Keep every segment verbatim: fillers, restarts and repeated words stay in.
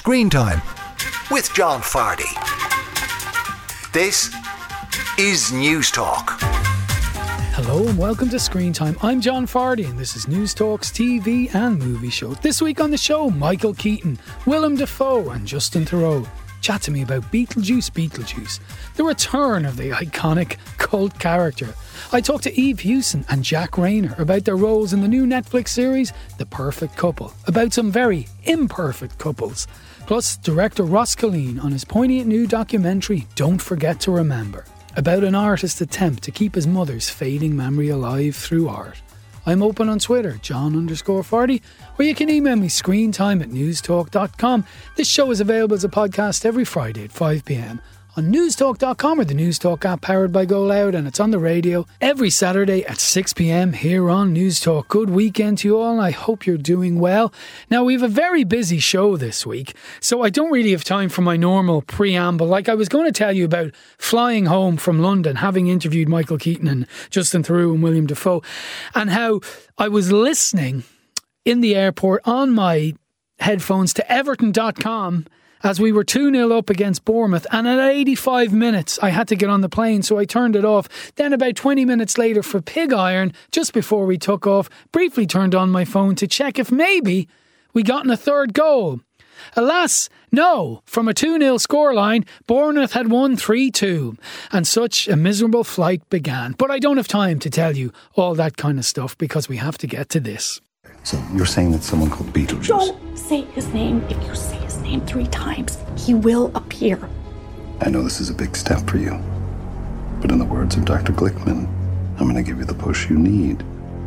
Screen Time with John Fardy. This is News Talk. Hello and welcome to Screen Time. I'm John Fardy and this is News Talk's T V and movie show. This week on the show, Michael Keaton, Willem Dafoe and Justin Theroux chat to me about Beetlejuice Beetlejuice, the return of the iconic cult character. I talk to Eve Hewson and Jack Rayner about their roles in the new Netflix series The Perfect Couple, about some very imperfect couples. Plus, director Ross Killeen on his poignant new documentary Don't Forget to Remember, about an artist's attempt to keep his mother's fading memory alive through art. I'm open on Twitter, John underscore Fardy, or you can email me screentime at newstalk dot com. This show is available as a podcast every Friday at five p.m. on newstalk dot com or the Newstalk app powered by Go Loud, and it's on the radio every Saturday at six p.m. here on Newstalk. Good weekend to you all, and I hope you're doing well. Now, we have a very busy show this week, so I don't really have time for my normal preamble. Like I was going to tell you about flying home from London, having interviewed Michael Keaton and Justin Theroux and Willem Dafoe, and how I was listening in the airport on my headphones to Everton dot com as we were two nil up against Bournemouth, and at eighty-five minutes I had to get on the plane, so I turned it off. Then about twenty minutes later for Pig Iron, just before we took off, briefly turned on my phone to check if maybe we got in a third goal. Alas, no. From a two nil scoreline, Bournemouth had won three two, and such a miserable flight began. But I don't have time to tell you all that kind of stuff because we have to get to this. So you're saying that someone called Beetlejuice? Don't say his name. If you say his name three times, he will appear. I know this is a big step for you, but in the words of Doctor Glickman, I'm going to give you the push you need.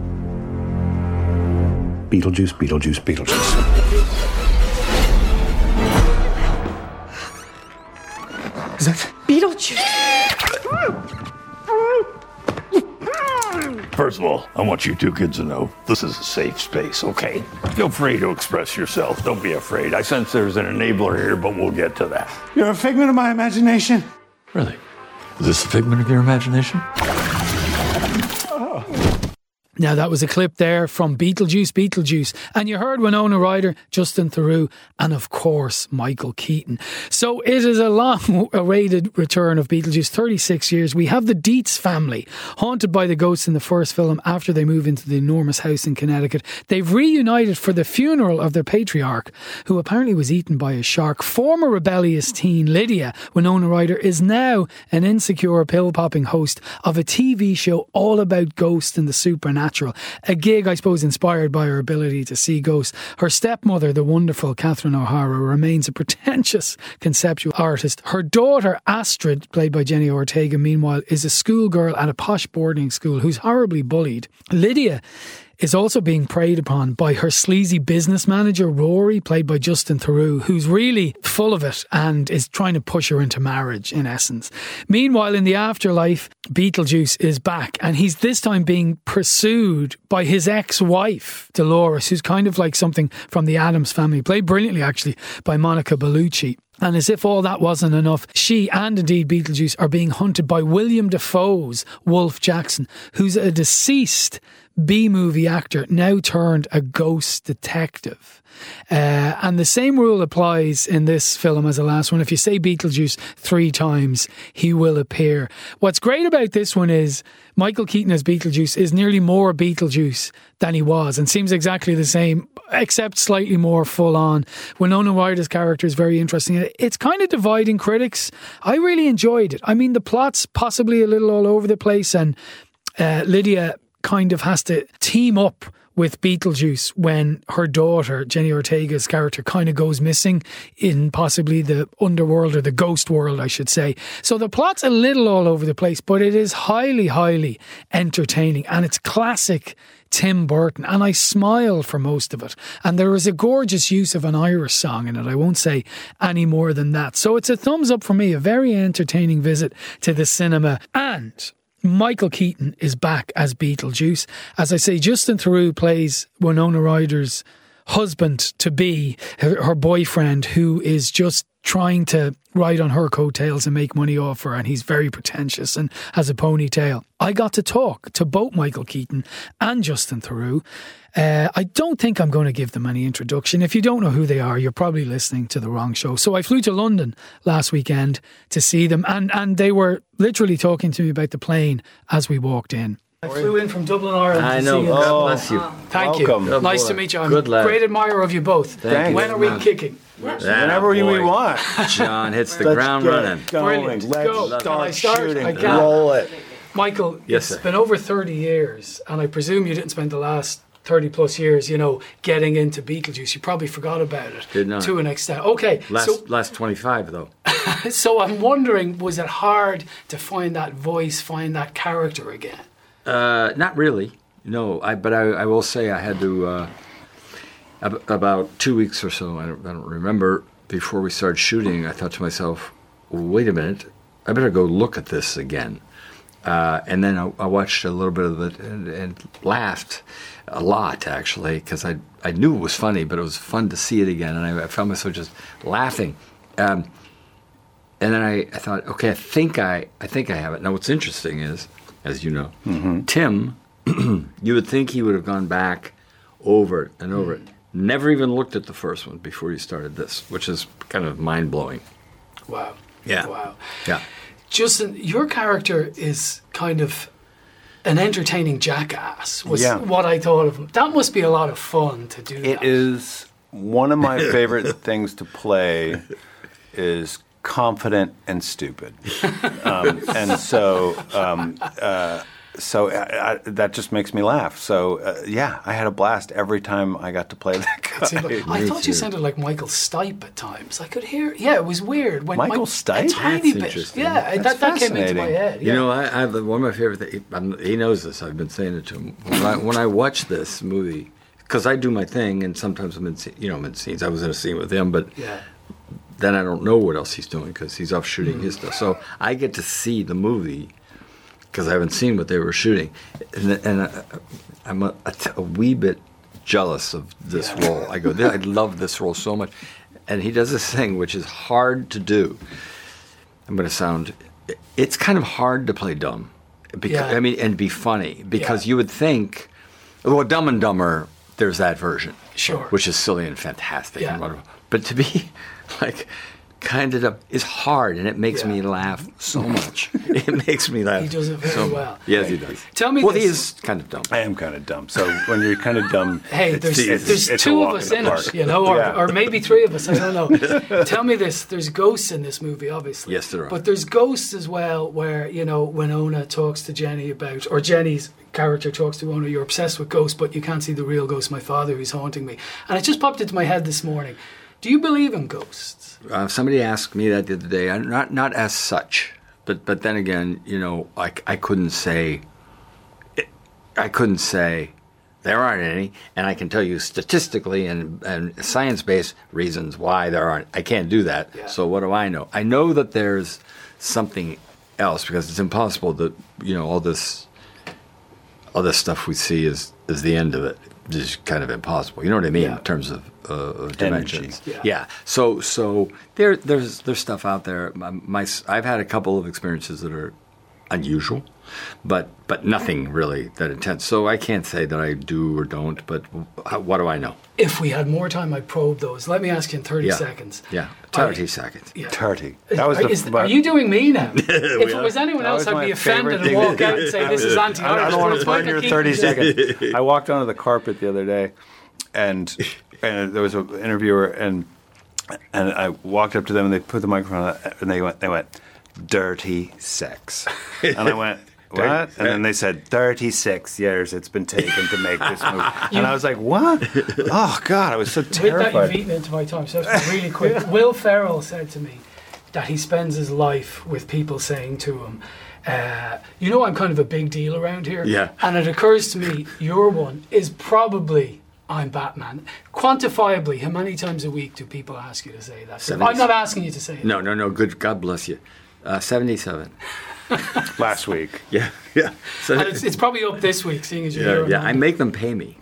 Beetlejuice, Beetlejuice, Beetlejuice. Is that Beetlejuice? First of all, I want you two kids to know this is a safe space, okay? Feel free to express yourself. Don't be afraid. I sense there's an enabler here, but we'll get to that. You're a figment of my imagination. Really? Is this a figment of your imagination? Now, that was a clip there from Beetlejuice, Beetlejuice. And you heard Winona Ryder, Justin Theroux, and of course, Michael Keaton. So it is a long-awaited return of Beetlejuice, thirty-six years. We have the Dietz family, haunted by the ghosts in the first film after they move into the enormous house in Connecticut. They've reunited for the funeral of their patriarch, who apparently was eaten by a shark. Former rebellious teen Lydia, Winona Ryder, is now an insecure pill-popping host of a T V show all about ghosts and the supernatural. A gig, I suppose, inspired by her ability to see ghosts. Her stepmother, the wonderful Catherine O'Hara, remains a pretentious conceptual artist. Her daughter, Astrid, played by Jenny Ortega, meanwhile, is a schoolgirl at a posh boarding school who's horribly bullied. Lydia is also being preyed upon by her sleazy business manager, Rory, played by Justin Theroux, who's really full of it and is trying to push her into marriage, in essence. Meanwhile, in the afterlife, Beetlejuice is back, and he's this time being pursued by his ex-wife, Dolores, who's kind of like something from the Addams Family, played brilliantly, actually, by Monica Bellucci. And as if all that wasn't enough, she and indeed Beetlejuice are being hunted by Willem Dafoe's Wolf Jackson, who's a deceased B-movie actor now turned a ghost detective. Uh, and the same rule applies in this film as the last one. If you say Beetlejuice three times, he will appear. What's great about this one is Michael Keaton as Beetlejuice is nearly more Beetlejuice than he was, and seems exactly the same, except slightly more full on. Winona Ryder's character is very interesting. It's kind of dividing critics. I really enjoyed it. I mean, the plot's possibly a little all over the place, and uh, Lydia kind of has to team up with Beetlejuice when her daughter, Jenny Ortega's character, kind of goes missing in possibly the underworld, or the ghost world, I should say. So the plot's a little all over the place, but it is highly, highly entertaining, and it's classic Tim Burton, and I smiled for most of it. And there is a gorgeous use of an Irish song in it. I won't say any more than that. So it's a thumbs up for me, a very entertaining visit to the cinema. And Michael Keaton is back as Beetlejuice. As I say, Justin Theroux plays Winona Ryder's husband-to-be, her, her boyfriend, who is just trying to ride on her coattails and make money off her, and he's very pretentious and has a ponytail. I got to talk to both Michael Keaton and Justin Theroux. Uh, I don't think I'm going to give them any introduction. If you don't know who they are, you're probably listening to the wrong show. So I flew to London last weekend to see them, and, and they were literally talking to me about the plane as we walked in. I flew in from Dublin, Ireland. I to know. see you. God bless you. Thank Welcome. you. Good nice boy. to meet you. I'm Good a lad. great admirer of you both. Thank you. When are we kicking? Whenever you we want. John hits the Let's ground get running. Going. Brilliant. Let's Go. start, Can I start? shooting. I can. Roll it. Michael, Yes, it's sir. been over thirty years, and I presume you didn't spend the last thirty plus years, you know, getting into Beetlejuice. You probably forgot about it. Did not. To an extent. Okay. Last so, last twenty-five though. so I'm wondering, was it hard to find that voice, find that character again? Uh, not really. No, I but I, I will say I had to uh, ab- about two weeks or so. I don't, I don't remember. Before we started shooting, I thought to myself, "Wait a minute, I better go look at this again." Uh, and then I, I watched a little bit of it and, and laughed a lot, actually, because I I knew it was funny, but it was fun to see it again, and I, I found myself just laughing. Um, and then I, I thought, okay, I think I I think I have it. Now, what's interesting is, as you know, Mm-hmm. Tim, you would think he would have gone back over it and over it. Never even looked at the first one before he started this, which is kind of mind blowing. Wow. Yeah. Wow. Yeah. Justin, your character is kind of an entertaining jackass, was Yeah. what I thought of him. That must be a lot of fun to do It that. is one of my favorite things to play is confident and stupid. Um, and so um, uh, so I, I, that just makes me laugh. So, uh, yeah, I had a blast every time I got to play that See, but guy. I thought you sounded like Michael Stipe at times. I could hear, yeah, it was weird. When Michael Mike- Stipe? A tiny That's bit. interesting. Yeah, That's that, that came into my fascinating. head. You yeah. know, I, I have one of my favorite things. I'm, he knows this. I've been saying it to him. When I, when I watch this movie, because I do my thing, and sometimes I'm in, sce- you know, I'm in scenes. I was in a scene with him, but Yeah. then I don't know what else he's doing because he's off shooting Mm. his stuff. So I get to see the movie because I haven't seen what they were shooting, and, and I, I'm a, a, t- a wee bit jealous of this Yeah. role. I go, I love this role so much, and he does this thing which is hard to do. I'm going to sound. It's kind of hard to play dumb, because Yeah. I mean, and be funny because Yeah. you would think, well, Dumb and Dumber. There's that version, Sure. which is silly and fantastic Yeah. and wonderful. But to be like kind of dumb is hard, and it makes Yeah. me laugh so much. It makes me laugh. He does it very so well. much. Yes, he does. Tell me Well, this. he is kind of dumb. I am kind of dumb. So when you're kind of dumb, Hey, it's, there's, it's, there's it's a two walk of us in, in the it, park. you know, or, Yeah. or maybe three of us, I don't know. Tell me this, there's ghosts in this movie, obviously. Yes, there are. But there's ghosts as well where, you know, Winona talks to Jenny about, or Jenny's character talks to Winona, you're obsessed with ghosts, but you can't see the real ghost, my father who's haunting me. And it just popped into my head this morning. Do you believe in ghosts? Uh, somebody asked me that the other day. I, not not as such, but but then again, you know, I, I couldn't say. I couldn't say there aren't any, and I can tell you statistically and and science based reasons why there aren't. I can't do that. Yeah. So what do I know? I know that there's something else because it's impossible that you know all this. All this stuff we see is is the end of it. It's just kind of impossible. You know what I mean Yeah. in terms of, uh, of Energy. dimensions. Yeah. Yeah. So so there there's there's stuff out there. My, my I've had a couple of experiences that are unusual, but but nothing really that intense. So I can't say that I do or don't. But how, what do I know? If we had more time, I'd probe those. Let me ask you in thirty Yeah. seconds. Yeah, Are- thirty seconds. Yeah. Thirty. That was are, the. is- are you doing me now? If it are. was anyone That else, was I'd my be offended favorite and thing walk to out do. and say, this is I anti-Irish. don't, I don't want to burn your thirty seconds. seconds. I walked onto the carpet the other day, and and there was an interviewer, and and I walked up to them, and they put the microphone on, and they went, they went, dirty sex, and I went. What? And then they said, thirty-six years it's been taken to make this movie. And I was like, what? Oh, God, I was so With that, you've terrified. eaten into my time, so that's really quick. Will Ferrell said to me that he spends his life with people saying to him, uh, you know, I'm kind of a big deal around here. Yeah. And it occurs to me, your one is probably, I'm Batman. Quantifiably, how many times a week do people ask you to say that? Seventy- I'm not asking you to say it. No, no, no. Good. God bless you. Uh, Seventy-seven. last week. Yeah, yeah. So And it's, it's probably up this week, seeing as you're yeah, here. on yeah. I Monday. make them pay me.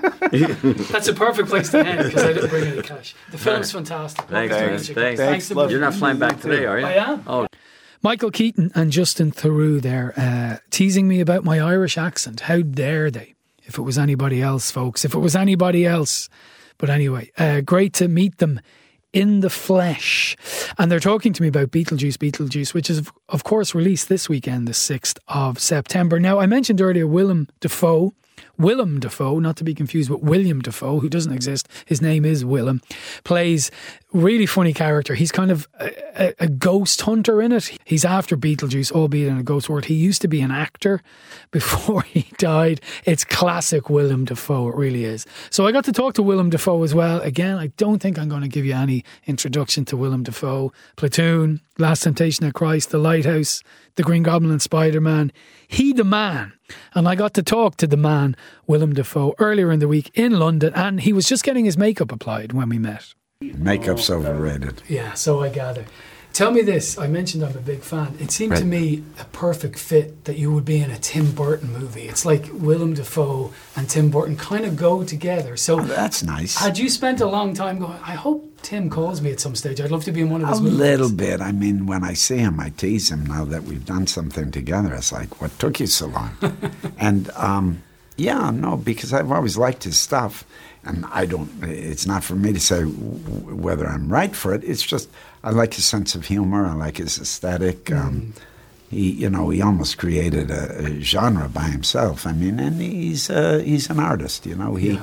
That's a perfect place to end because I didn't bring any cash. The film's fantastic. Thanks, Lovely to man. meet you. Thanks. Thanks to Love both. You're not flying back today, are you? I am. Oh, Michael Keaton and Justin Theroux there, uh, teasing me about my Irish accent. How dare they? If it was anybody else, folks. If it was anybody else. But anyway, uh, great to meet them in the flesh. And they're talking to me about Beetlejuice, Beetlejuice, which is, of course, released this weekend, the sixth of September. Now, I mentioned earlier Willem Dafoe. Willem Dafoe, not to be confused with William Dafoe, who doesn't exist. His name is Willem. Plays really funny character. He's kind of a, a, a ghost hunter in it. He's after Beetlejuice, albeit in a ghost world. He used to be an actor before he died. It's classic Willem Dafoe. It really is. So I got to talk to Willem Dafoe as well. Again, I don't think I'm going to give you any introduction to Willem Dafoe. Platoon, Last Temptation of Christ, The Lighthouse, The Green Goblin and Spider-Man. He the man. And I got to talk to the man, Willem Dafoe, earlier in the week in London, and he was just getting his makeup applied when we met. Makeup's overrated. Yeah, so I gather. Tell me this, I mentioned I'm a big fan. It seemed to Right. me a perfect fit that you would be in a Tim Burton movie. It's like Willem Dafoe and Tim Burton kind of go together. So Oh, that's nice. had you spent a long time going, I hope Tim calls me at some stage. I'd love to be in one of A his movies. little bit. I mean, when I see him, I tease him now that we've done something together. It's like, what took you so long? and um, yeah, no, because I've always liked his stuff. And I don't, it's not for me to say w- whether I'm right for it. It's just, I like his sense of humor. I like his aesthetic. Mm. Um, he, you know, he almost created a, a genre by himself. I mean, and he's uh, he's an artist, you know. He, Yeah.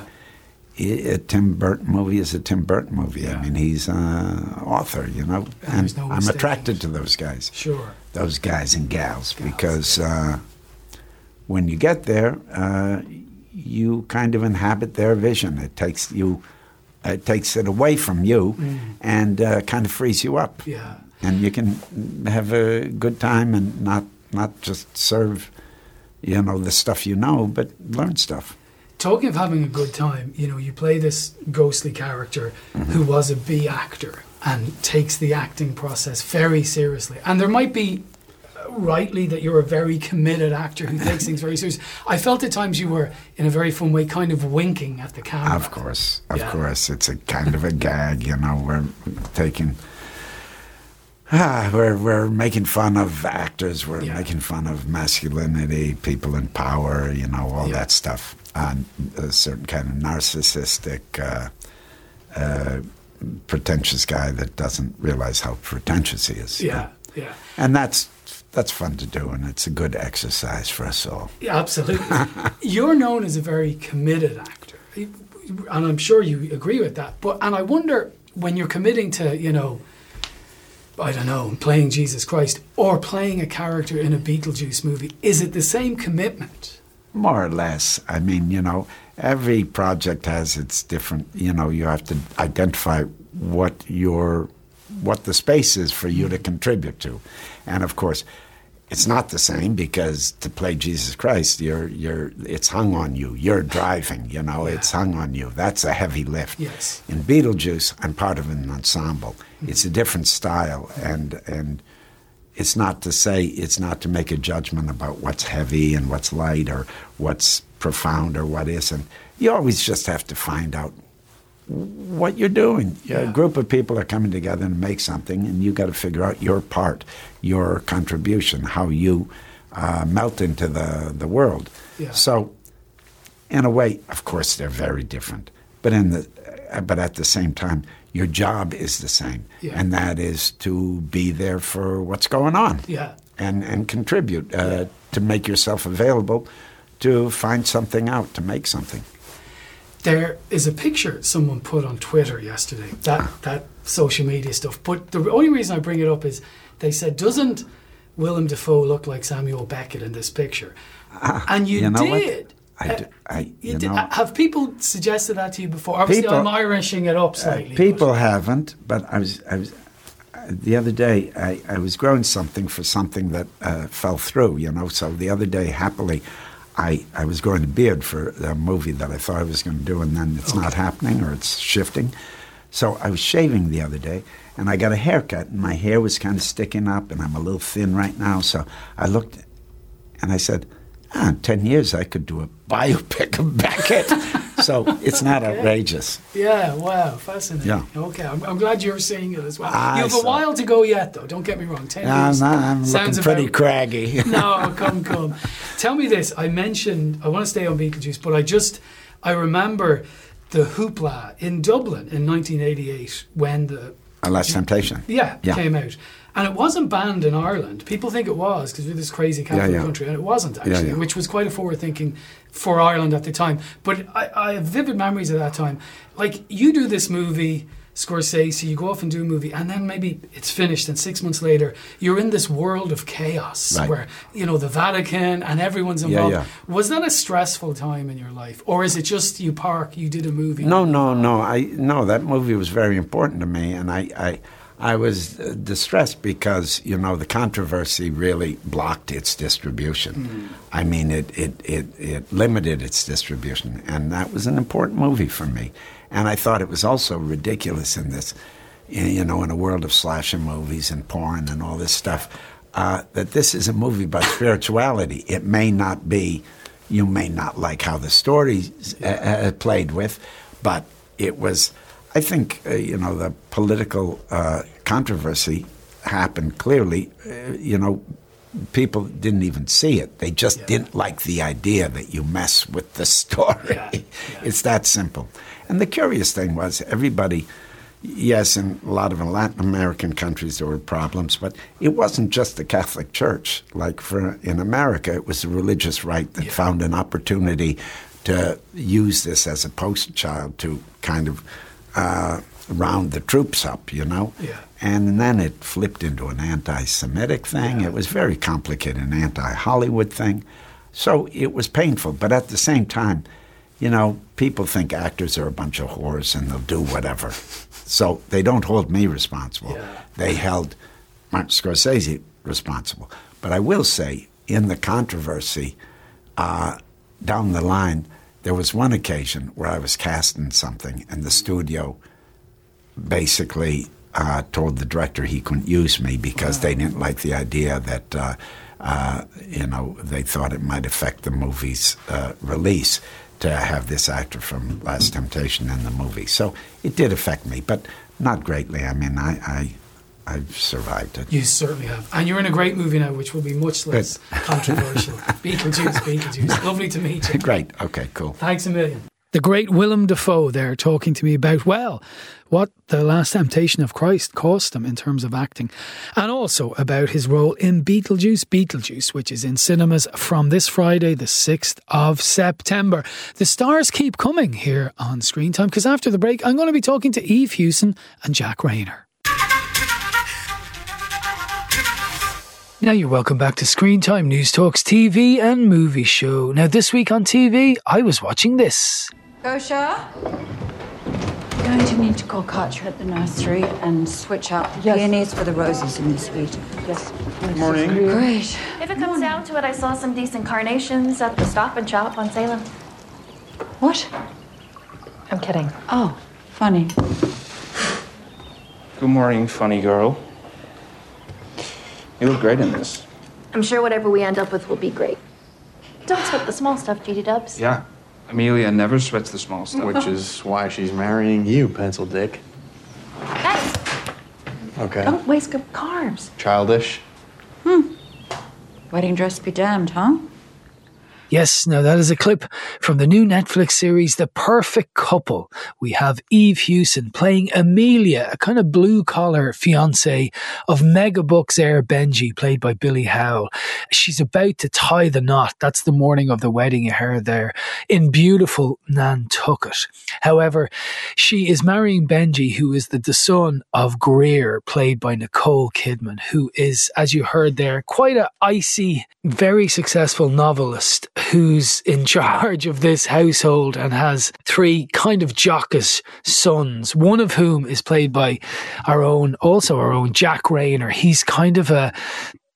he a Tim Burton movie is a Tim Burton movie. Yeah. I mean, he's an author, you know. And there's no I'm mistake. attracted to those guys. Sure. Those guys and gals, because uh, when you get there, uh, you kind of inhabit their vision. It takes you, it takes it away from you, Mm. and uh, kind of frees you up. Yeah. And you can have a good time and not not just serve, you know, the stuff you know, but learn stuff. Talking of having a good time, you know, you play this ghostly character Mm-hmm. who was a B actor and takes the acting process very seriously. And there might be, uh, rightly, that you're a very committed actor who takes things very seriously. I felt at times you were, in a very fun way, kind of winking at the camera. Of course, of Yeah. course, it's a kind of a gag, you know. We're taking, ah, we're we're making fun of actors. We're Yeah. making fun of masculinity, people in power, you know, all Yeah. that stuff. And a certain kind of narcissistic, uh, uh, pretentious guy that doesn't realize how pretentious he is. Yeah, yeah. And that's that's fun to do, and it's a good exercise for us all. Yeah, absolutely. You're known as a very committed actor, and I'm sure you agree with that. But and I wonder, when you're committing to, you know, I don't know, playing Jesus Christ or playing a character in a Beetlejuice movie, is it the same commitment? More or less. I mean, you know, every project has its different, you know, you have to identify what your what the space is for you to contribute to. And of course, it's not the same, because to play Jesus Christ, you're you're it's hung on you. You're driving, you know, Yeah. it's hung on you. That's a heavy lift. Yes. In Beetlejuice, I'm part of an ensemble. It's a different style, and and it's not to say, it's not to make a judgment about what's heavy and what's light or what's profound or what isn't. You always just have to find out what you're doing. Yeah. A group of people are coming together to make something, and you got to figure out your part, your contribution, how you uh, melt into the, the world. Yeah. So, in a way, of course, they're very different. But in the, uh, but at the same time, your job is the same, Yeah. and that is to be there for what's going on, Yeah. and and contribute uh, to make yourself available, to find something out, to make something. There is a picture someone put on Twitter yesterday, that, that social media stuff. But the only reason I bring it up is they said, doesn't Willem Dafoe look like Samuel Beckett in this picture? And you, you know what? did. I, Uh, do, I You you did. know, Have people suggested that to you before? Obviously, People- I'm Irishing it up slightly. people haven't, but I was I was uh, the other day I, I was growing something for something that uh, fell through, you know. So the other day, happily, I, I was growing a beard for a movie that I thought I was going to do, and then it's not happening, or it's shifting. So I was shaving the other day, and I got a haircut, and my hair was kind of sticking up, and I'm a little thin right now. So I looked, and I said, ah, in ten years I could do a biopic of Beckett. So it's not okay. outrageous. Yeah, wow, fascinating. Yeah. Okay, I'm, I'm glad you're seeing it as well. I you have saw. a while to go yet, though. Don't get me wrong. Ten No, years. no, I'm sounds looking pretty about- craggy. No, come, come. Tell me this. I mentioned, I want to stay on Beetlejuice, but I just, I remember the hoopla in Dublin in nineteen eighty-eight when the... A Last Temptation. Yeah, Yeah. came out. And it wasn't banned in Ireland. People think it was because we're this crazy Catholic Yeah, yeah. country, and it wasn't actually, Yeah, yeah. which was quite a forward thinking for Ireland at the time. But I, I have vivid memories of that time. Like, you do this movie, Scorsese, you go off and do a movie, and then maybe it's finished, and six months later, you're in this world of chaos Right. where, you know, the Vatican and everyone's Yeah, involved. yeah. Was that a stressful time in your life? Or is it just you park, you did a movie? No, no, no. I no. That movie was very important to me, and I, I, I was uh, distressed because you know the controversy really blocked its distribution. Mm. I mean, it, it it it limited its distribution, and that was an important movie for me. And I thought it was also ridiculous in this, you know, in a world of slasher movies and porn and all this stuff, uh, that this is a movie about spirituality. It may not be. You may not like how the story uh, uh, played with, but it was, I think, uh, you know, the political uh, controversy happened clearly. Uh, you know, people didn't even see it. They just Yeah. didn't like the idea that you mess with the story. Yeah, yeah. It's that simple. And the curious thing was everybody, yes, in a lot of Latin American countries there were problems, but it wasn't just the Catholic Church. Like for in America, it was the religious right that Yeah. found an opportunity to use this as a poster child to kind of uh, round the troops up, you know? Yeah. And then it flipped into an anti-Semitic thing. Yeah. It was very complicated, an anti-Hollywood thing. So it was painful. But at the same time, you know, people think actors are a bunch of whores and they'll do whatever. So they don't hold me responsible. Yeah. They held Martin Scorsese responsible. But I will say, in the controversy, uh, down the line, there was one occasion where I was cast in something and the studio basically uh, told the director he couldn't use me because Wow. they didn't like the idea that, uh, uh, you know, they thought it might affect the movie's uh, release to have this actor from Last Temptation in the movie. So it did affect me, but not greatly. I mean, I, I, I've survived it. You certainly have. And you're in a great movie now, which will be much less controversial. Beetlejuice, Beetlejuice. Lovely to meet you. Great. Okay, cool. Thanks a million. The great Willem Dafoe there talking to me about, well, what The Last Temptation of Christ cost him in terms of acting, and also about his role in Beetlejuice, Beetlejuice, which is in cinemas from this Friday, the sixth of September. The stars keep coming here on Screen Time, because after the break, I'm going to be talking to Eve Hewson and Jack Rayner. Now you're welcome back to Screen Time, News Talk's T V and movie show. Now this week on T V, I was watching this. Gosha? You're going to need to call Katja at the nursery and switch out the peonies for the roses in the suite. Yes. Morning. Great. If it comes down to it, I saw some decent carnations at the Stop and Shop on Salem. What? I'm kidding. Oh, funny. Good morning, funny girl. You look great in this. I'm sure whatever we end up with will be great. Don't sweat the small stuff, G D Dubs. Yeah. Amelia never sweats the small stuff. Which is why she's marrying you, Pencil Dick. Guys, Okay. Oh. don't waste good carbs. Childish. Wedding dress be damned, huh? Yes, now that is a clip from the new Netflix series, The Perfect Couple. We have Eve Hewson playing Amelia, a kind of blue-collar fiancée of Megabucks heir Benji, played by Billy Howell. She's about to tie the knot. That's the morning of the wedding you heard there, in beautiful Nantucket. However, she is marrying Benji, who is the, the son of Greer, played by Nicole Kidman, who is, as you heard there, quite a icy, very successful novelist who's in charge of this household and has three kind of jockers sons, one of whom is played by our own, also our own Jack Rayner. He's kind of a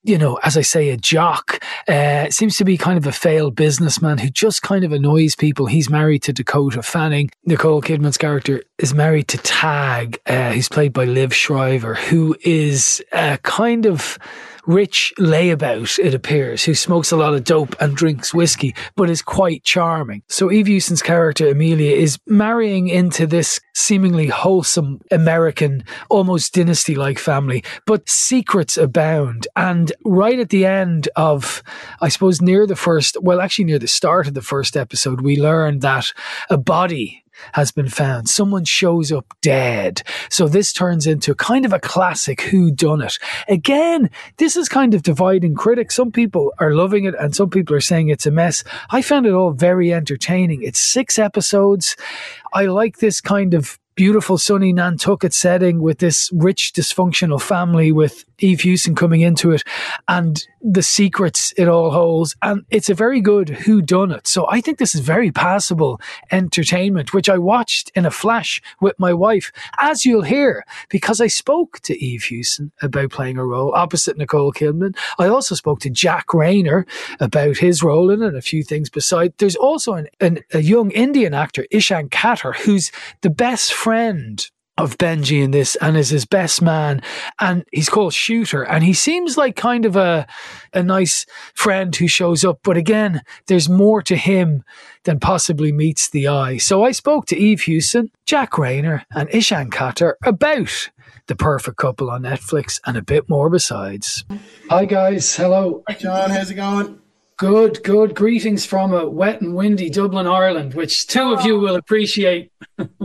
you know, as I say, a jock. Uh, seems to be kind of a failed businessman who just kind of annoys people. He's married to Dakota Fanning. Nicole Kidman's character is married to Tag, uh, who's played by Liv Shriver, who is a kind of rich layabout, it appears, who smokes a lot of dope and drinks whiskey, but is quite charming. So Eve Hewson's character, Amelia, is marrying into this seemingly wholesome American, almost dynasty-like family, but secrets abound. And right at the end of, I suppose, near the first, well, actually near the start of the first episode, we learn that a body has been found. Someone shows up dead. So this turns into kind of a classic whodunit. Again, this is kind of dividing critics. Some people are loving it and some people are saying it's a mess. I found it all very entertaining. It's six episodes. I like this kind of beautiful sunny Nantucket setting with this rich dysfunctional family with Eve Hewson coming into it and the secrets it all holds. And it's a very good whodunit. So I think this is very passable entertainment, which I watched in a flash with my wife, as you'll hear, because I spoke to Eve Hewson about playing a role opposite Nicole Kidman. I also spoke to Jack Rayner about his role in it and a few things beside. There's also an, an, a young Indian actor, Ishan Khatter, who's the best friend of Benji in this and is his best man, and he's called Shooter, and he seems like kind of a a nice friend who shows up, but again, there's more to him than possibly meets the eye. So I spoke to Eve Hewson, Jack Rayner and Ishan Khatter about The Perfect Couple on Netflix and a bit more besides. Hi guys, hello. Hi John, how's it going? Good, good. Greetings from a wet and windy Dublin, Ireland, which two of you will appreciate.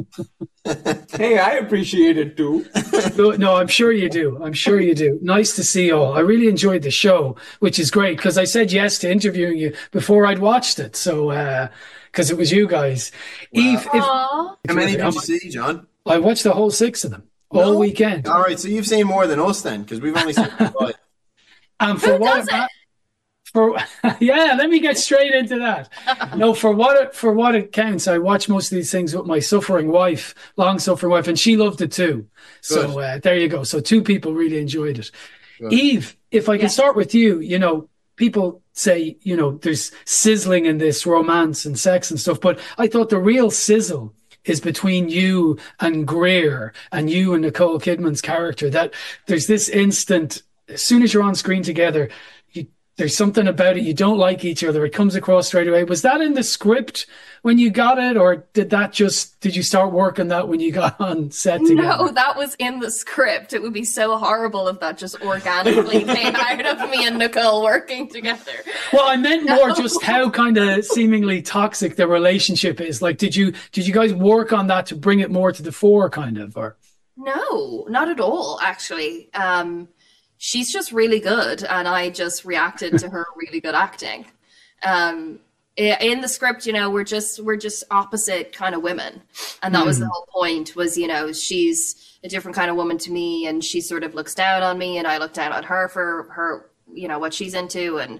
Hey, I appreciate it too. No, I'm sure you do. I'm sure you do. Nice to see you all. I really enjoyed the show, which is great because I said yes to interviewing you before I'd watched it. So, because uh, it was you guys. Wow. Eve, if, how many did you see, John? I watched the whole six of them all no? weekend. All right, so you've seen more than us then, because we've only seen five. And for Who what does it? For yeah, let me get straight into that. No, for what it, for what it counts, I watch most of these things with my suffering wife, long suffering wife, and she loved it too. Good. So uh, there you go. So two people really enjoyed it. Good. Eve, if I can yes. start with you, you know, people say, you know, there's sizzling in this romance and sex and stuff, but I thought the real sizzle is between you and Greer and you and Nicole Kidman's character. That there's this instant, as soon as you're on screen together, there's something about it. You don't like each other. It comes across straight away. Was that in the script when you got it, or did that just, did you start working that when you got on set together? No, that was in the script. It would be so horrible if that just organically came out of me and Nicole working together. Well, I meant no. more just how kind of seemingly toxic the relationship is. Like, did you, did you guys work on that to bring it more to the fore kind of, or? No, not at all, actually. Um, She's just really good, and I just reacted to her really good acting. Um, in the script, you know, we're just we're just opposite kind of women, and that mm. was the whole point. Was, you know, she's a different kind of woman to me, and she sort of looks down on me, and I look down on her for her, you know, what she's into, and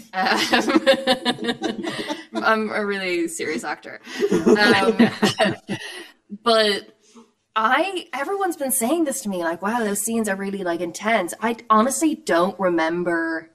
um, I'm a really serious actor, um, but. I everyone's been saying this to me, like, wow, those scenes are really like intense. I honestly don't remember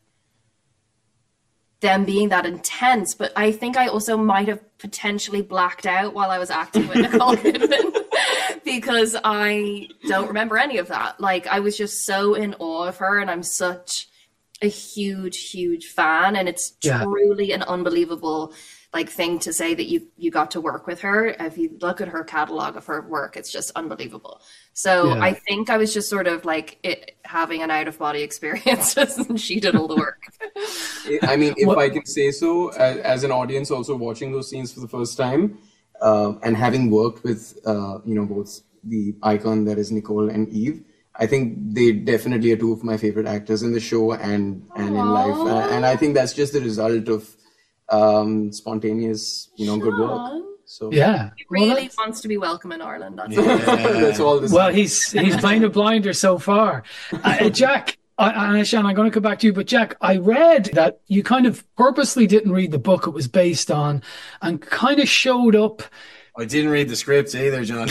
them being that intense, but I think I also might have potentially blacked out while I was acting with Nicole Kidman because I don't remember any of that. Like, I was just so in awe of her, and I'm such a huge, huge fan, and it's yeah. truly an unbelievable like thing to say that you you got to work with her. If you look at her catalog of her work, it's just unbelievable. So yeah. I think I was just sort of like it, having an out of body experience, and she did all the work. I mean, if what? I can say so, as, as an audience, also watching those scenes for the first time, uh, and having worked with uh, you know both the icon that is Nicole and Eve, I think they definitely are two of my favorite actors in the show and and Aww. in life, uh, and I think that's just the result of. Um, spontaneous, you know, Sean. good work. So yeah, he really well, wants to be welcome in Ireland. That's, yeah. that's all. This well, he's he's playing a blinder so far. Uh, Jack, I, and Sean, I'm going to come back to you, but Jack, I read that you kind of purposely didn't read the book it was based on, and kind of showed up I didn't read the scripts either, John.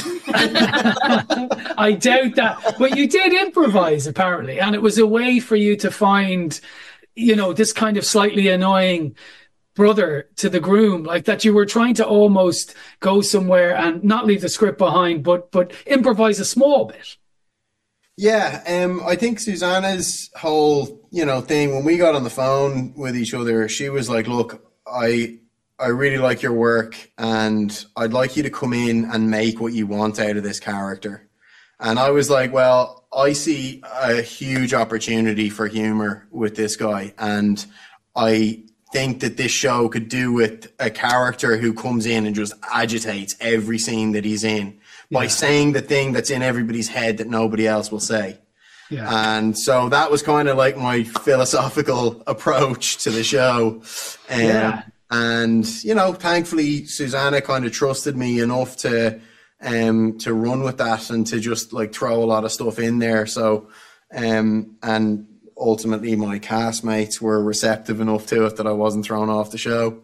I doubt that. But you did improvise, apparently, and it was a way for you to find, you know, this kind of slightly annoying brother to the groom, like that you were trying to almost go somewhere and not leave the script behind, but but improvise a small bit. Yeah, um, I think Susanna's whole, you know, thing, when we got on the phone with each other, she was like, look, I I really like your work and I'd like you to come in and make what you want out of this character. And I was like, well, I see a huge opportunity for humor with this guy. And I think that this show could do with a character who comes in and just agitates every scene that he's in by yeah. saying the thing that's in everybody's head that nobody else will say. Yeah. And so that was kind of like my philosophical approach to the show. Um, yeah. And, you know, thankfully, Susanna kind of trusted me enough to um, to run with that and to just like throw a lot of stuff in there. So, um, and ultimately my castmates were receptive enough to it that I wasn't thrown off the show.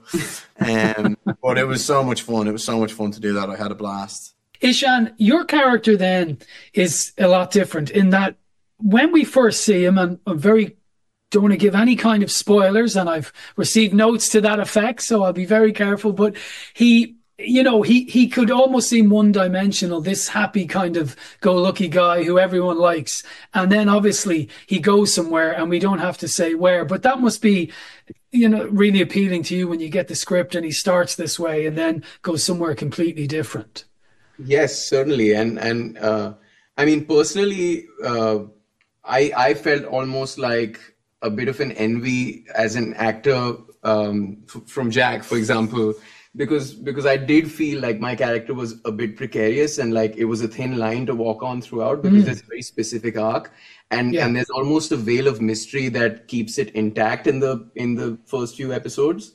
Um, but it was so much fun. It was so much fun to do that. I had a blast. Ishan, your character then is a lot different in that when we first see him, and I'm very don't want to give any kind of spoilers, and I've received notes to that effect, so I'll be very careful, but he, you know, he, he could almost seem one-dimensional, this happy kind of go-lucky guy who everyone likes, and then obviously he goes somewhere and we don't have to say where, but that must be, you know, really appealing to you when you get the script and he starts this way and then goes somewhere completely different. Yes, certainly. And, and uh, I mean, personally, uh, I, I felt almost like a bit of an envy as an actor um, f- from Jack, for example, because because I did feel like my character was a bit precarious and like it was a thin line to walk on throughout because mm. there's a very specific arc and yeah. and there's almost a veil of mystery that keeps it intact in the in the first few episodes.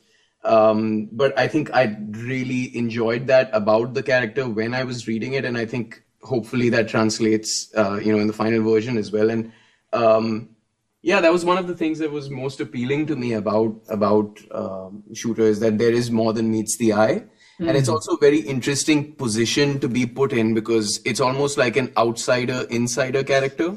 Um, but I think I really enjoyed that about the character when I was reading it, and I think hopefully that translates, uh, you know, in the final version as well. And um, yeah, that was one of the things that was most appealing to me about about um, Shooter, is that there is more than meets the eye. Mm-hmm. And it's also a very interesting position to be put in because it's almost like an outsider, insider character.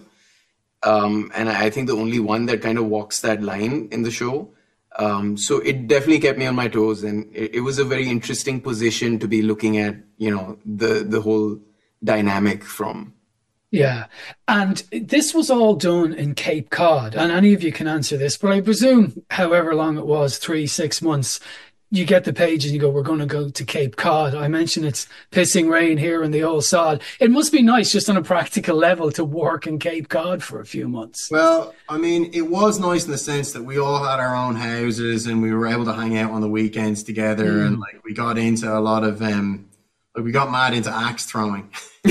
Um, and I think the only one that kind of walks that line in the show. Um, so it definitely kept me on my toes, and it, it was a very interesting position to be looking at, you know, the the whole dynamic from. Yeah. And this was all done in Cape Cod, and any of you can answer this, but I presume however long it was, three, six months, you get the page and you go, we're going to go to Cape Cod. I mentioned it's pissing rain here in the old sod. It must be nice just on a practical level to work in Cape Cod for a few months. Well, I mean, it was nice in the sense that we all had our own houses and we were able to hang out on the weekends together. Mm. And like we got into a lot of, um, like we got mad into axe throwing.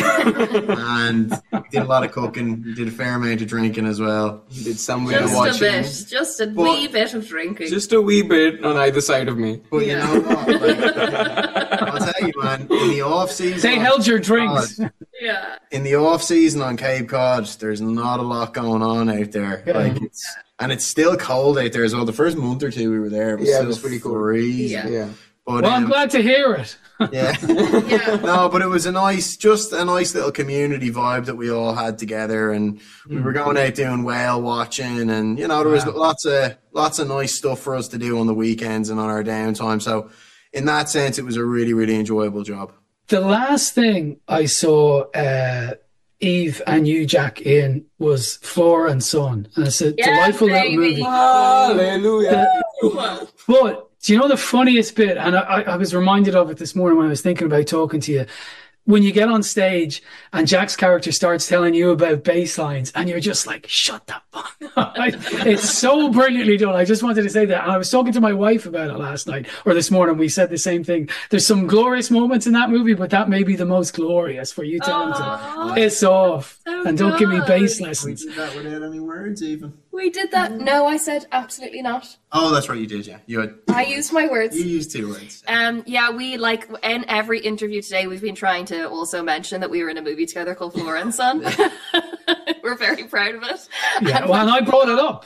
And we did a lot of cooking. We did a fair amount of drinking as well. We did some just watching. a bit, just a but, wee bit of drinking. Just a wee bit on either side of me. But yeah. You know what? Like, I'll tell you, man. In the off season, they held your drinks. Cod, yeah. In the off season on Cape Cod, there's not a lot going on out there. Yeah. Like it's and it's still cold out there as well. The first month or two we were there, it was yeah, still it was pretty cold. Freezing. Yeah. yeah. But, well, I'm um, glad to hear it. Yeah. yeah. No, but it was a nice, just a nice little community vibe that we all had together, and we were going out doing whale watching, and you know there was wow. lots of lots of nice stuff for us to do on the weekends and on our downtime. So, in that sense, it was a really, really enjoyable job. The last thing I saw uh, Eve and you, Jack, in was Flora and Son, and it's a yeah, delightful baby. little movie. Hallelujah! Uh, but. Do you know the funniest bit? And I, I was reminded of it this morning when I was thinking about talking to you. When you get on stage and Jack's character starts telling you about bass lines and you're just like, shut the fuck up. It's so brilliantly done. I just wanted to say that. And I was talking to my wife about it last night or this morning. We said the same thing. There's some glorious moments in that movie, but that may be the most glorious for you telling him to piss off so and don't good. give me bass lessons. We did that without any words even. We did that. No, I said absolutely not. Oh, that's right, you did, yeah. You had, I used my words. You used two words. Um, yeah, we, like, in every interview today, we've been trying to also mention that we were in a movie together called Flora and Son. We're very proud of it. Yeah, well, and I brought it up.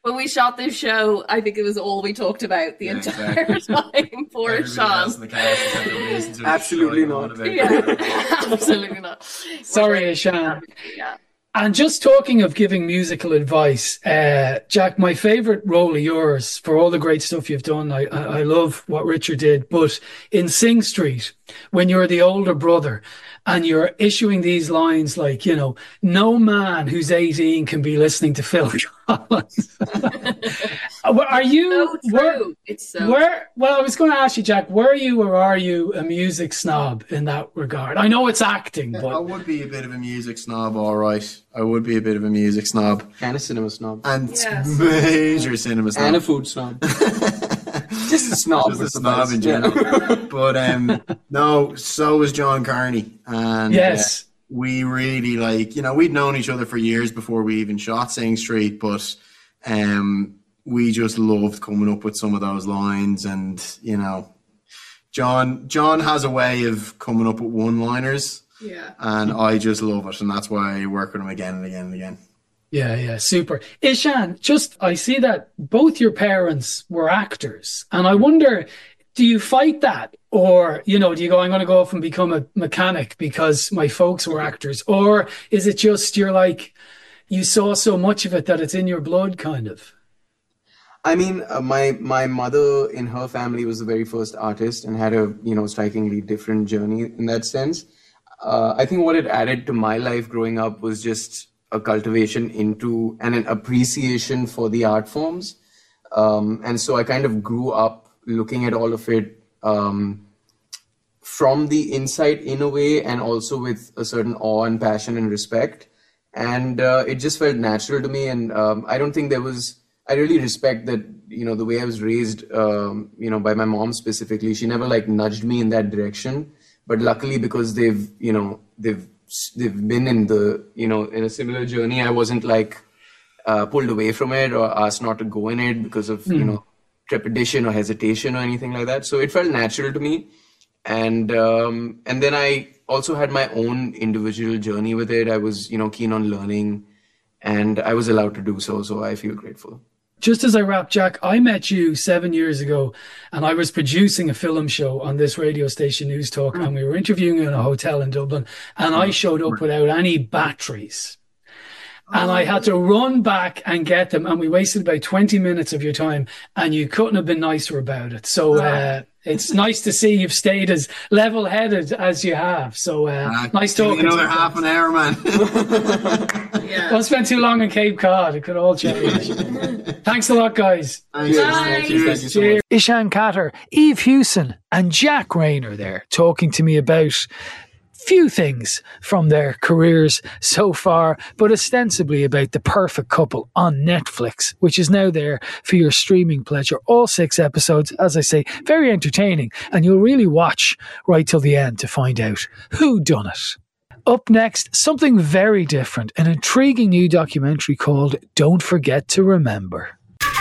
when we shot this show, I think it was all we talked about the Yeah, entire exactly. time. Poor Everybody Sean. else in the cast has had no reason to Absolutely not. About it. Yeah, absolutely not. Sorry, Ishan. Yeah. And just talking of giving musical advice, uh, Jack, my favourite role of yours, for all the great stuff you've done, I, I, I love what Richard did, but in Sing Street, when you're the older brother and you're issuing these lines like, you know, no man who's eighteen can be listening to Phil Collins. Are you... So true. Where, it's so where, well, I was going to ask you, Jack, were you or are you a music snob in that regard? I know it's acting, but... I would be a bit of a music snob, all right. I would be a bit of a music snob. And a cinema snob. And Yes. major cinema snob. And a food snob. Just a snob. Just a was the snob best. in general. But um, no, so was John Carney. And Yes. uh, we really like, you know, we'd known each other for years before we even shot Sing Street, but um, we just loved coming up with some of those lines. And, you know, John John has a way of coming up with one-liners. Yeah. And I just love it. And that's why I work with him again and again and again. Yeah, yeah, super. Ishan, just, I see that both your parents were actors. And I wonder, do you fight that? Or, you know, do you go, I'm going to go off and become a mechanic because my folks were actors? Or is it just, you're like, you saw so much of it that it's in your blood, kind of? I mean, uh, my my mother in her family was the very first artist and had a, you know, strikingly different journey in that sense. Uh, I think what it added to my life growing up was just a cultivation into and an appreciation for the art forms. Um, and so I kind of grew up looking at all of it um, from the inside in a way, and also with a certain awe and passion and respect. And uh, it just felt natural to me. And um, I don't think there was, I really respect that, you know, the way I was raised, um, you know, by my mom specifically. She never like nudged me in that direction. But luckily, because they've, you know, they've they've been in the, you know, in a similar journey, I wasn't like uh, pulled away from it or asked not to go in it because of, mm. you know, trepidation or hesitation or anything like that. So it felt natural to me. And um, and then I also had my own individual journey with it. I was, you know, keen on learning, and I was allowed to do so. So I feel grateful. Just as I wrap, Jack, I met you seven years ago and I was producing a film show on this radio station, News Talk, mm. and we were interviewing in a hotel in Dublin, and I showed up without any batteries. And I had to run back and get them, and we wasted about twenty minutes of your time, and you couldn't have been nicer about it. So uh, it's nice to see you've stayed as level-headed as you have. So uh, uh, nice talking to you. Another half an hour, man. Yeah. Don't spend too long in Cape Cod. It could all change. Thanks a lot, guys. Thanks. Bye. Cheers. Cheers. Cheers. Ishan Katter, Eve Hewson and Jack Rayner there talking to me about few things from their careers so far, but ostensibly about The Perfect Couple on Netflix, which is now there for your streaming pleasure. All six episodes, as I say, very entertaining, and you'll really watch right till the end to find out who done it. Up next, something very different, an intriguing new documentary called Don't Forget to Remember.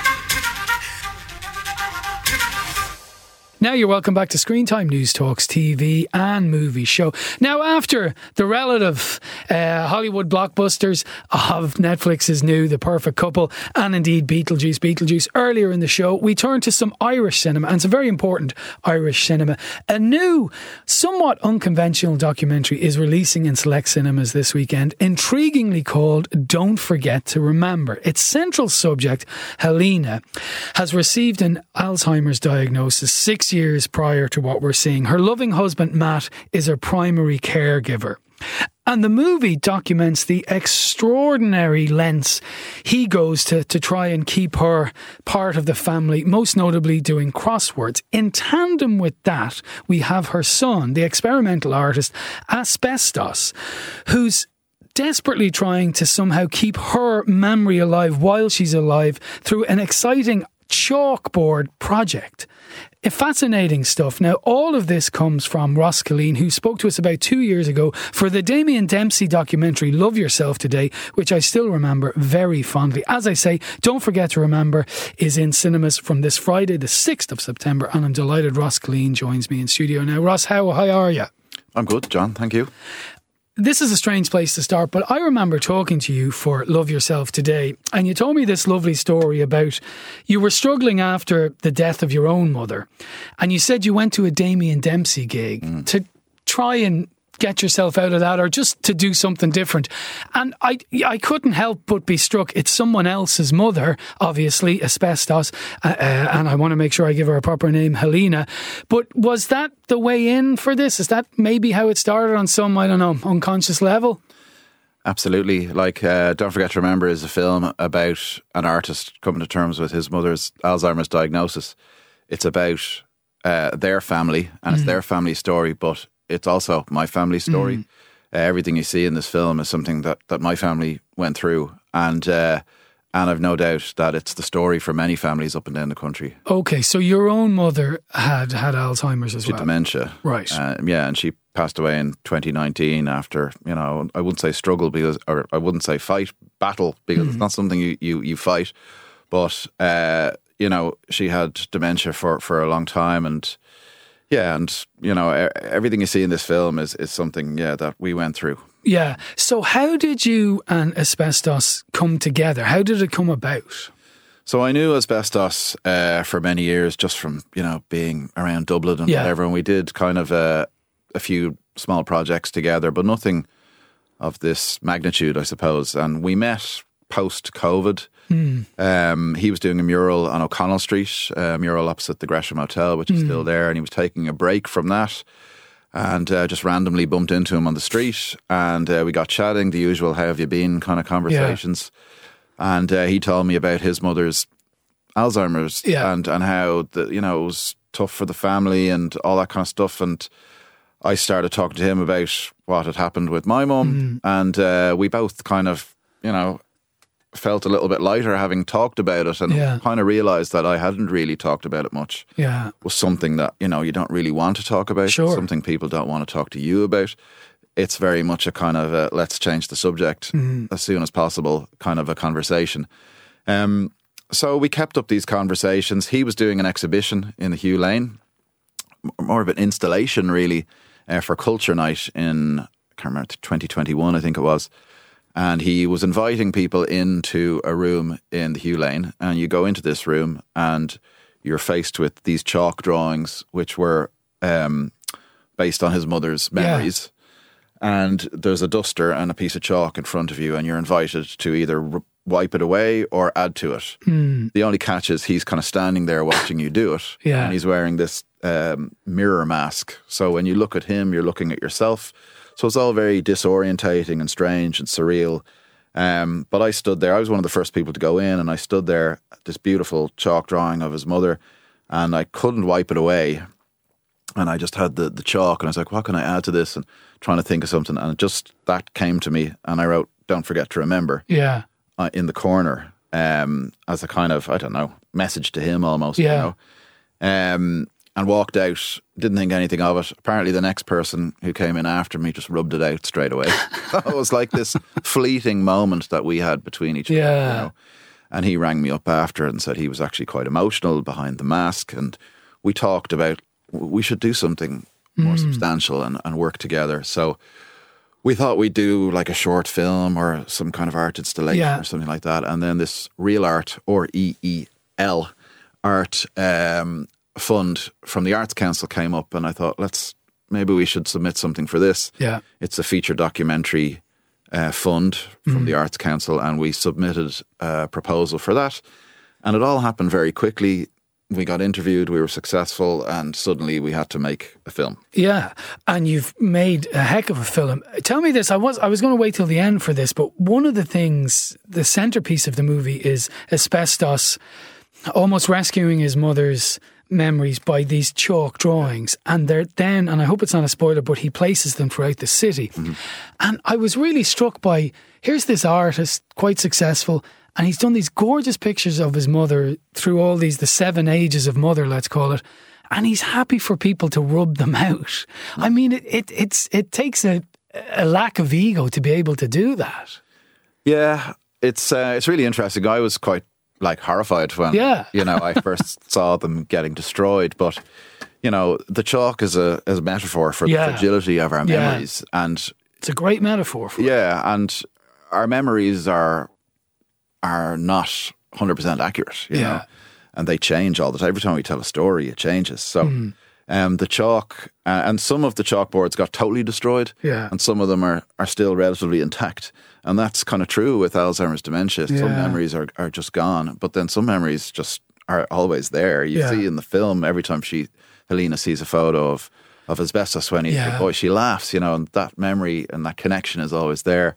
Now you're welcome back to Screen Time, News Talks T V and movie show. Now, after the relative uh, Hollywood blockbusters of Netflix's new The Perfect Couple and indeed Beetlejuice, Beetlejuice, earlier in the show, we turn to some Irish cinema, and some very important Irish cinema. A new, somewhat unconventional documentary is releasing in select cinemas this weekend, intriguingly called Don't Forget to Remember. Its central subject, Helena, has received an Alzheimer's diagnosis six years prior to what we're seeing. Her loving husband, Matt, is her primary caregiver. And the movie documents the extraordinary lengths he goes to to try and keep her part of the family, most notably doing crosswords. In tandem with that, we have her son, the experimental artist Asbestos, who's desperately trying to somehow keep her memory alive while she's alive through an exciting chalkboard project. Fascinating stuff. Now, all of this comes from Ross Killeen, who spoke to us about two years ago for the Damien Dempsey documentary Love Yourself Today, which I still remember very fondly. As I say, Don't Forget to Remember is in cinemas from this Friday, the sixth of September, and I'm delighted Ross Killeen joins me in studio now. Ross, how, how are you? I'm good, John. Thank you. this is a strange place to start, but I remember talking to you for Love Yourself Today, and you told me this lovely story about you were struggling after the death of your own mother, and you said you went to a Damien Dempsey gig mm. to try and get yourself out of that, or just to do something different. And I I couldn't help but be struck. It's someone else's mother, obviously, Asbestos, uh, uh, and I want to make sure I give her a proper name, Helena. But was that the way in for this? Is that maybe how it started on some, I don't know, unconscious level? Absolutely. Like, uh, Don't Forget to Remember is a film about an artist coming to terms with his mother's Alzheimer's diagnosis. It's about uh, their family, and mm. it's their family story, but it's also my family story. Mm. Uh, everything you see in this film is something that, that my family went through, and uh, and I've no doubt that it's the story for many families up and down the country. Okay, so your own mother had had Alzheimer's as she well? Dementia. Right. Uh, yeah, and she passed away in twenty nineteen after, you know, I wouldn't say struggle because, or I wouldn't say fight, battle, because mm. it's not something you, you, you fight, but, uh, you know, she had dementia for, for a long time, and yeah, and, you know, everything you see in this film is, is something, yeah, that we went through. Yeah. So how did you and Asbestos come together? How did it come about? So I knew Asbestos uh, for many years, just from, you know, being around Dublin and yeah. whatever, and we did kind of a, a few small projects together, but nothing of this magnitude, I suppose. And we met post-COVID. Mm. Um, he was doing a mural on O'Connell Street, a mural opposite the Gresham Hotel, which is mm. still there, and he was taking a break from that, and uh, just randomly bumped into him on the street, and uh, we got chatting, the usual "how have you been" kind of conversations, yeah. and uh, he told me about his mother's Alzheimer's yeah. and and how the, you know, it was tough for the family and all that kind of stuff, and I started talking to him about what had happened with my mum, mm. and uh, we both kind of, you know, felt a little bit lighter having talked about it, and yeah. kind of realised that I hadn't really talked about it much. Yeah. It was something that, you know, you don't really want to talk about, sure. something people don't want to talk to you about. It's very much a kind of a, let's change the subject mm. as soon as possible kind of a conversation. Um, so we kept up these conversations. He was doing an exhibition in the Hugh Lane, more of an installation really, uh, for Culture Night in, I can't remember, twenty twenty-one I think it was. And he was inviting people into a room in the Hugh Lane, and you go into this room and you're faced with these chalk drawings which were um, based on his mother's memories. Yeah. And there's a duster and a piece of chalk in front of you, and you're invited to either r- wipe it away or add to it. Mm. The only catch is he's kind of standing there watching you do it. Yeah. And he's wearing this um, mirror mask. So when you look at him, you're looking at yourself. So it's all very disorientating and strange and surreal. Um, but I stood there. I was one of the first people to go in, and I stood there at this beautiful chalk drawing of his mother, and I couldn't wipe it away. And I just had the, the chalk, and I was like, what can I add to this? And trying to think of something. And it just, that came to me, and I wrote, "Don't forget to remember." Yeah. Uh, in the corner, um, as a kind of, I don't know, message to him almost. Yeah. You know? Um, and walked out, didn't think anything of it. Apparently the next person who came in after me just rubbed it out straight away. It was like this fleeting moment that we had between each yeah. other. You know? And he rang me up after and said he was actually quite emotional behind the mask. And we talked about, we should do something more mm. substantial and, and work together. So we thought we'd do like a short film or some kind of art installation yeah. or something like that. And then this Real Art, or E E L, art um fund from the Arts Council came up, and I thought, let's maybe we should submit something for this. Yeah, it's a feature documentary uh, fund from mm. the Arts Council, and we submitted a proposal for that, and it all happened very quickly. We got interviewed, we were successful, and suddenly we had to make a film. Yeah, and you've made a heck of a film. Tell me this, I was I was going to wait till the end for this, but one of the things, the centerpiece of the movie is Asbestos almost rescuing his mother's memories by these chalk drawings, and they're then, and I hope it's not a spoiler, but he places them throughout the city. Mm-hmm. And I was really struck by, here's this artist, quite successful, and he's done these gorgeous pictures of his mother through all these, the seven ages of mother, let's call it, and he's happy for people to rub them out. Mm-hmm. I mean, it, it it's it takes a, a lack of ego to be able to do that. Yeah, it's uh, it's really interesting. I was quite like horrified when, yeah. you know, I first saw them getting destroyed. But, you know, the chalk is a is a metaphor for yeah. the fragility of our memories. Yeah. And It's a great metaphor for Yeah, and our memories are are not one hundred percent accurate, you Yeah. know, and they change all the time. Every time we tell a story, it changes. So Mm. um, the chalk, uh, and some of the chalkboards got totally destroyed, Yeah. and some of them are, are still relatively intact. And that's kind of true with Alzheimer's dementia. Some Yeah. memories are, are just gone, but then some memories just are always there. You Yeah. see in the film, every time she, Helena sees a photo of, of asbestos when he's Yeah. a boy, she laughs, you know, and that memory and that connection is always there.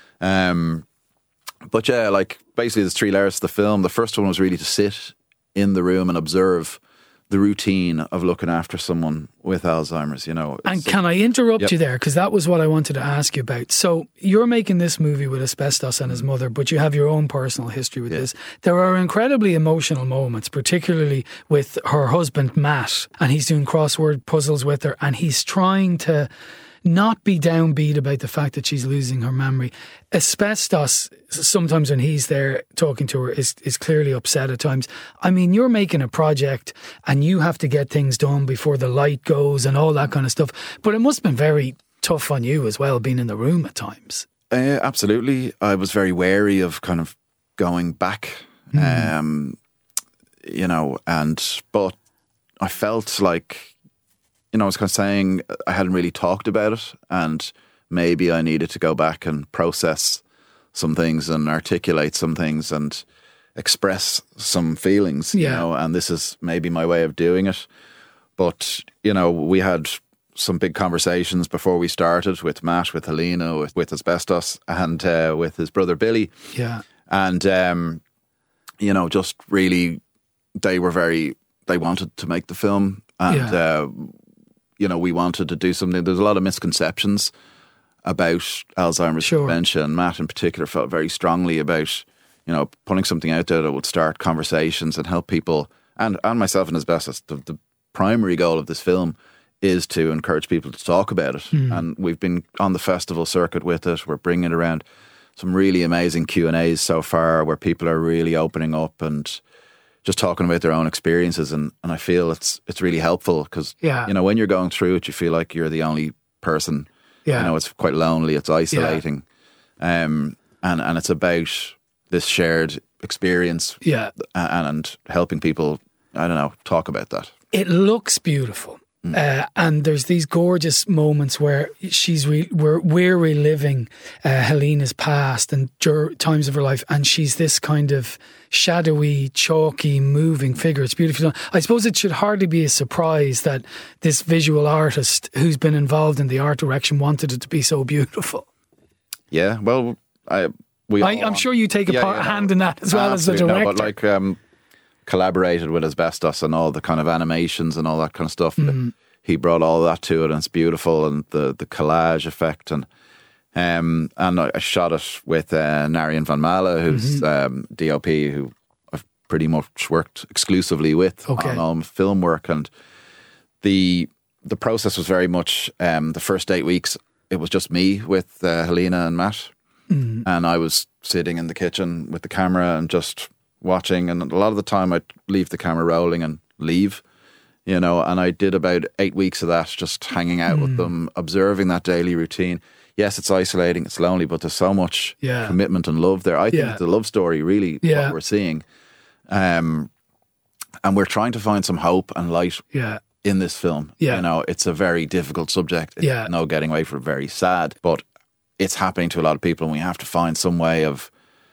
Um, but yeah, like basically there's three layers to the film. The first one was really to sit in the room and observe the routine of looking after someone with Alzheimer's, you know. And So- can I interrupt Yep. you there? Because that was what I wanted to ask you about. So you're making this movie with asbestos and his mother, but you have your own personal history with this. There are incredibly emotional moments, particularly with her husband, Matt, and he's doing crossword puzzles with her, and he's trying to not be downbeat about the fact that she's losing her memory. Asbestos, sometimes when he's there talking to her, is, is clearly upset at times. I mean, you're making a project and you have to get things done before the light goes and all that kind of stuff. But it must have been very tough on you as well, being in the room at times. Uh, absolutely. I was very wary of kind of going back, Mm. um, you know, and, but I felt like, you know, I was kind of saying I hadn't really talked about it, and maybe I needed to go back and process some things and articulate some things and express some feelings, you Yeah. know, and this is maybe my way of doing it. But, you know, we had some big conversations before we started with Matt, with Helena, with, with Asbestos, and uh, with his brother Billy. Yeah. And, um, you know, just really, they were very, they wanted to make the film. And, Yeah. uh, you know, we wanted to do something. There's a lot of misconceptions about Alzheimer's Sure. dementia, and Matt in particular felt very strongly about, you know, putting something out there that would start conversations and help people, and, and myself and Asbestos. The, the primary goal of this film is to encourage people to talk about it. Mm. And we've been on the festival circuit with it. We're bringing around some really amazing Q and A's so far where people are really opening up and just talking about their own experiences, and, and I feel it's it's really helpful because, Yeah. you know, when you're going through it, you feel like you're the only person. Yeah. You know, it's quite lonely, it's isolating. Um, and, and it's about this shared experience Yeah. and, and helping people, I don't know, talk about that. It looks beautiful. Uh, and there's these gorgeous moments where she's re- we're, we're reliving uh, Helena's past and dur- times of her life, and she's this kind of shadowy, chalky, moving figure. It's beautifully done. I suppose it should hardly be a surprise that this visual artist who's been involved in the art direction wanted it to be so beautiful. Yeah, well, I we. I, all I'm want- sure you take a Yeah, part, yeah, no, hand in that as well as the absolutely, director. No, but like um, collaborated with Asbestos and all the kind of animations and all that kind of stuff. Mm. He brought all that to it, and it's beautiful, and the the collage effect, and um, and I, I shot it with uh, Narian van Mala, who's Mhm. um, D O P, who I've pretty much worked exclusively with Okay. on all my film work, and the the process was very much um, the first eight weeks. It was just me with uh, Helena and Matt. Mm. And I was sitting in the kitchen with the camera and just watching. And a lot of the time I'd leave the camera rolling and leave, you know, and I did about eight weeks of that, just hanging out with Mm. them, observing that daily routine. Yes, it's isolating, it's lonely, but there's so much Yeah. commitment and love there. I think Yeah. it's a love story, really, Yeah. what we're seeing. Um, and we're trying to find some hope and light Yeah. in this film. Yeah. You know, it's a very difficult subject. It's Yeah. no getting away from it, very sad, but it's happening to a lot of people, and we have to find some way of,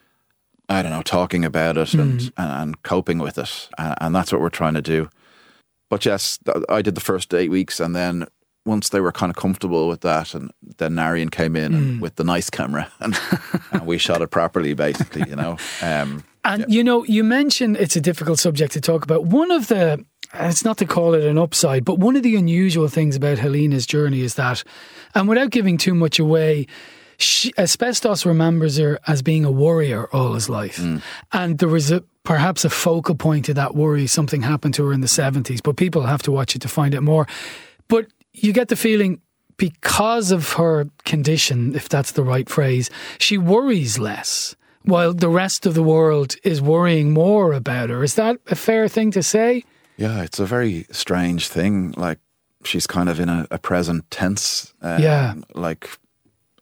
I don't know, talking about it and, Mm. and, and coping with it. And, and that's what we're trying to do. But yes, th- I did the first eight weeks, and then once they were kind of comfortable with that, and then Narian came in and, Mm. with the nice camera, and, and we shot it properly, basically, you know. Um, And, you know, you mentioned it's a difficult subject to talk about. One of the, it's not to call it an upside, but one of the unusual things about Helena's journey is that, and without giving too much away, she, Asbestos remembers her as being a warrior all his life. Mm. And there was a perhaps a focal point to that worry. Something happened to her in the seventies, but people have to watch it to find out more. But you get the feeling, because of her condition, if that's the right phrase, she worries less, while the rest of the world is worrying more about her. Is that a fair thing to say? Yeah, it's a very strange thing. Like, she's kind of in a, a present tense. Um, Yeah. Like,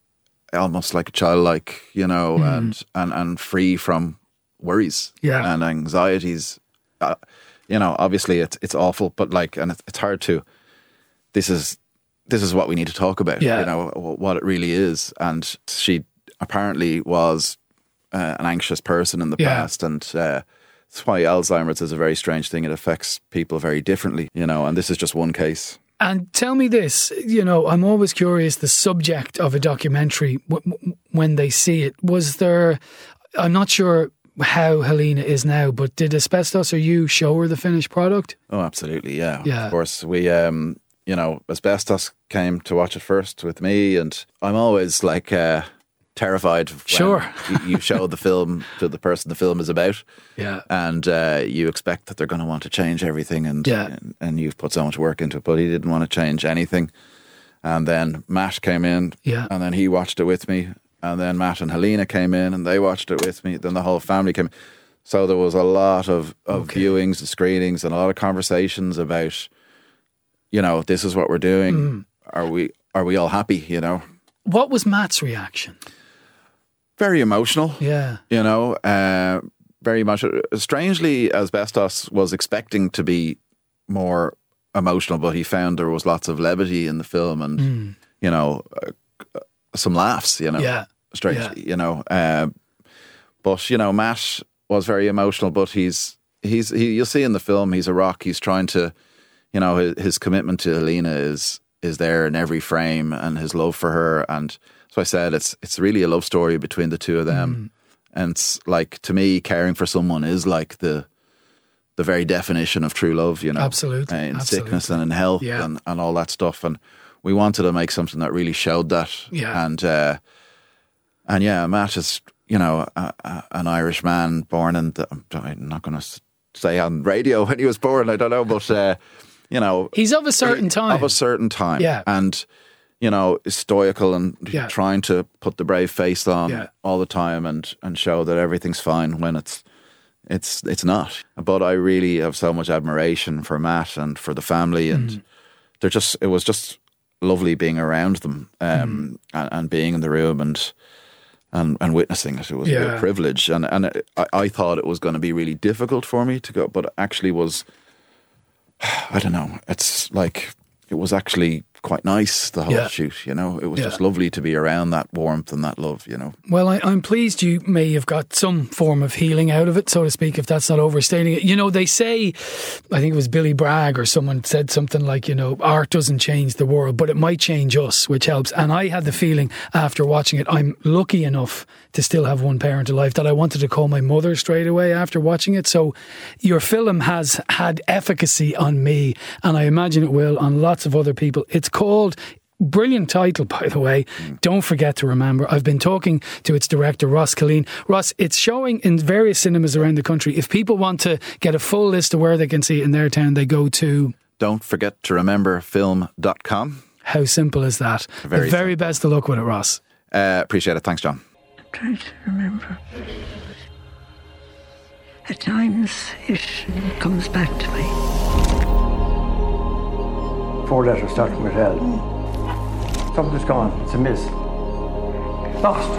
almost like a childlike, you know, Mm. and, and, and free from worries Yeah. and anxieties. Uh, you know, obviously it's it's awful, but like, and it's, it's hard to. This is this is what we need to talk about. Yeah. You know what it really is. And she apparently was uh, an anxious person in the Yeah. past, and uh, that's why Alzheimer's is a very strange thing. It affects people very differently. You know, and this is just one case. And tell me this, you know, I'm always curious, the subject of a documentary, w- w- when they see it, was there, I'm not sure how Helena is now, but did Asbestos or you show her the finished product? Oh, absolutely, yeah. Yeah. Of course, we, um, you know, Asbestos came to watch it first with me, and I'm always like uh, terrified when Sure. you, you show the film to the person the film is about. Yeah. And uh, you expect that they're going to want to change everything, and, Yeah. and and you've put so much work into it, but he didn't want to change anything. And then Matt came in, Yeah. and then he watched it with me, and then Matt and Helena came in, and they watched it with me. Then the whole family came. So there was a lot of, of Okay. viewings and screenings, and a lot of conversations about, you know, this is what we're doing. Mm. Are we are we all happy? You know, What was Matt's reaction? very emotional. Yeah. You know, uh, very much. Strangely, Asbestos was expecting to be more emotional, but he found there was lots of levity in the film, and Mm. you know, uh, some laughs. You know, Yeah. strangely, you know. Uh, but you know, Matt was very emotional, but he's he's he, you'll see in the film he's a rock. He's trying to, you know, his, his commitment to Helena is is there in every frame, and his love for her. And so I said it's it's really a love story between the two of them. Mm. And it's like, to me, caring for someone is like the the very definition of true love. You know, Absolutely, in absolutely. sickness and in health, Yeah. and and all that stuff. And we wanted to make something that really showed that. Yeah. And uh, and yeah, Matt is, you know, a, a, an Irish man born in the, I'm not going to say on radio when he was born, I don't know, but, uh, you know. He's of a certain time. Of a certain time. Yeah. And, you know, is stoical and Yeah. trying to put the brave face on Yeah. all the time, and, and show that everything's fine when it's it's it's not. But I really have so much admiration for Matt and for the family, and Mm. they're just, it was just lovely being around them, um, Mm. and, and being in the room and and and witnessing it. It was a Yeah. real privilege, and and it, I, I thought it was going to be really difficult for me to go, but it actually was. I don't know. It's like it was actually quite nice, the whole Yeah. shoot. You know, it was Yeah. just lovely to be around that warmth and that love. You know. Well, I, I'm pleased you may have got some form of healing out of it, so to speak, if that's not overstating it. You know, they say, I think it was Billy Bragg or someone said something like, you know, art doesn't change the world, but it might change us, which helps. And I had the feeling after watching it, I'm lucky enough to still have one parent alive, that I wanted to call my mother straight away after watching it. So your film has had efficacy on me, and I imagine it will on lots of other people. It's called, brilliant title, by the way, Don't Forget to Remember. I've been talking to its director, Ross Killeen. Ross, it's showing in various cinemas around the country. If people want to get a full list of where they can see it in their town, they go to Don't forget to remember film dot com. How simple is that? Very the very best of luck with it, Ross. Uh, appreciate it. Thanks, John. Try to remember. At times, it comes back to me. Four letters starting with L. Something's gone. It's a miss. Lost.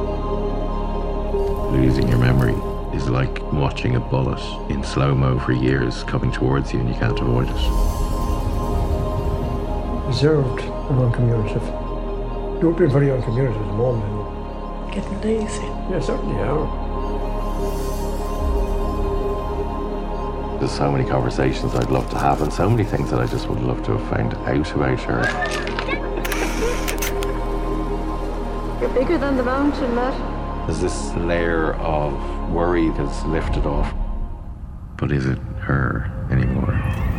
Losing your memory is like watching a bullet in slow-mo for years coming towards you and you can't avoid it. Reserved and uncommunicative. You're being very uncommunicative at the moment. Getting lazy. Yeah, certainly are. There's so many conversations I'd love to have and so many things that I just would love to have found out about her. You're bigger than the mountain, Matt. There's this layer of worry that's lifted off. But is it her anymore?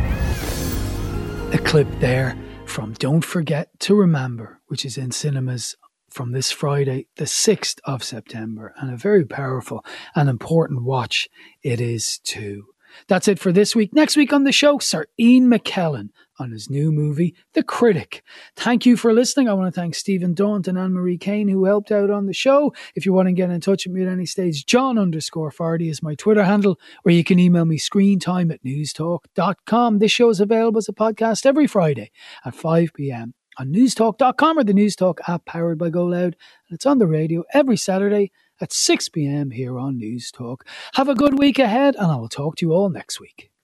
A clip there from Don't Forget to Remember, which is in cinemas from this Friday, the sixth of September, and a very powerful and important watch it is too. That's it for this week. Next week on the show, Sir Ian McKellen on his new movie, The Critic. Thank you for listening. I want to thank Stephen Daunt and Anne-Marie Kane who helped out on the show. If you want to get in touch with me at any stage, John underscore Fardy is my Twitter handle, or you can email me screentime at newstalk dot com. This show is available as a podcast every Friday at five p.m. on newstalk dot com or the Newstalk app powered by Go Loud. And it's on the radio every Saturday at six p.m. here on Newstalk. Have a good week ahead, and I will talk to you all next week.